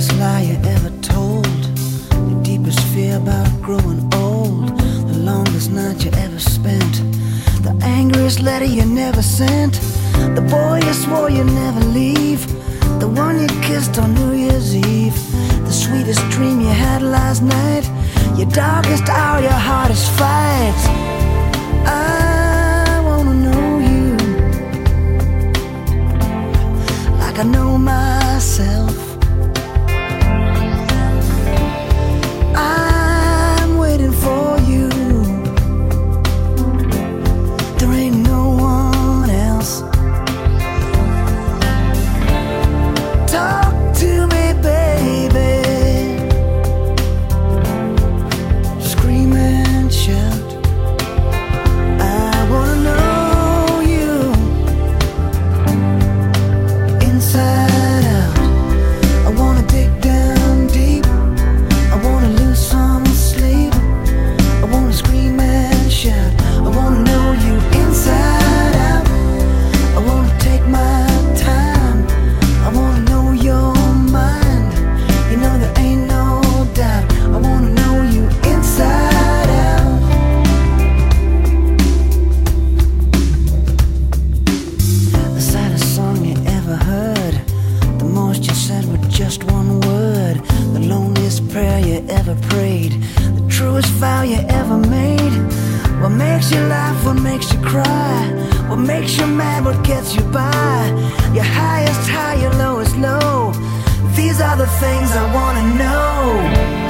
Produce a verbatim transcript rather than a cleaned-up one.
biggest lie you ever told, the deepest fear about growing old, the longest night you ever spent, the angriest letter you never sent, the boy you swore you'd never leave, the one you kissed on New Year's Eve, the sweetest dream you had last night, your darkest hour, your hardest fight. I wanna know you like I know myself. I'm waiting for you. There ain't no one else. Talk to me, baby. Scream and shout. I wanna know you inside out. I wanna dig down deep. I wanna lose some sleep. I wanna scream and shout. I wanna know you inside out. I wanna take my time. I wanna know your mind. You know there ain't no doubt. I wanna know you inside out. The saddest song you ever heard, the most you said with just one word, the loneliest prayer you ever prayed, the truest vow you ever made. What makes you laugh, what makes you cry, what makes you mad, what gets you by, your highest high, your lowest low. These are the things I wanna know.